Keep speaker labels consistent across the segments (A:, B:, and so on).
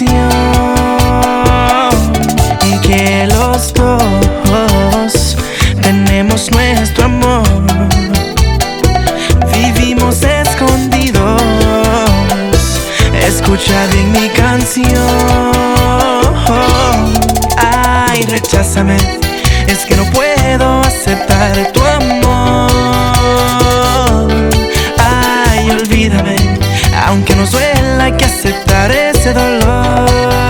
A: canción, que los dos tenemos nuestro amor, vivimos escondidos. Escucha bien mi canción. Ay, recházame, es que no puedo aceptar tu amor. Ay, olvídame, aunque nos duela hay que aceptar ese dolor.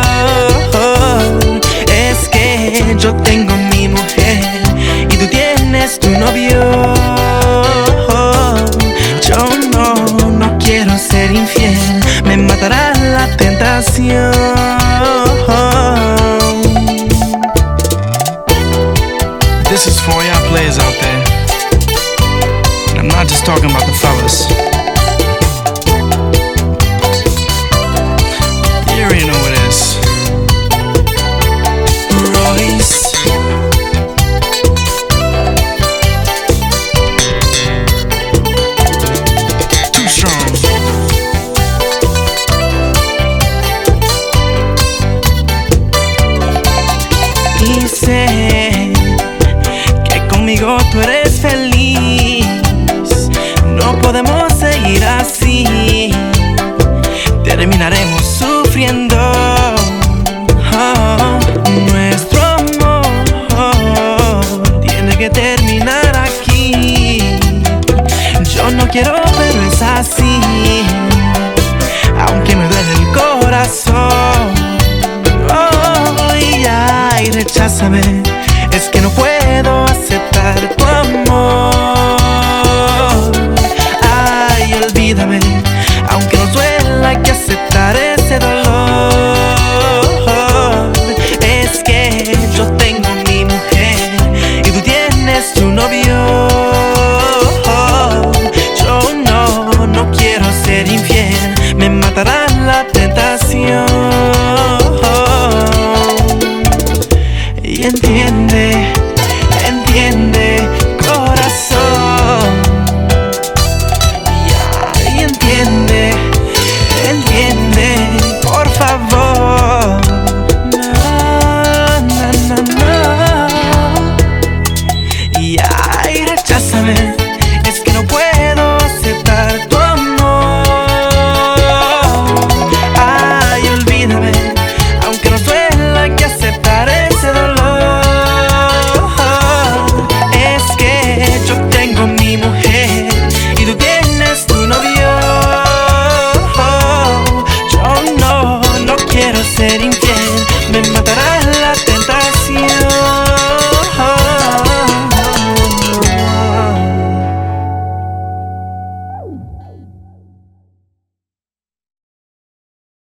A: Es que yo tengo mi mujer y tú tienes tu novio. Yo no quiero ser infiel, me matará la tentación.
B: This is for all y'all players out there. And I'm not just talking about the fellas. You already know what it is.
A: Royce.
B: Too strong.
A: Y sé que conmigo tú eres feliz. No podemos seguir así, terminaremos sufriendo. Oh, nuestro amor tiene que terminar aquí. Yo no quiero, pero es así, aunque me duele el corazón. Oh, y recházame,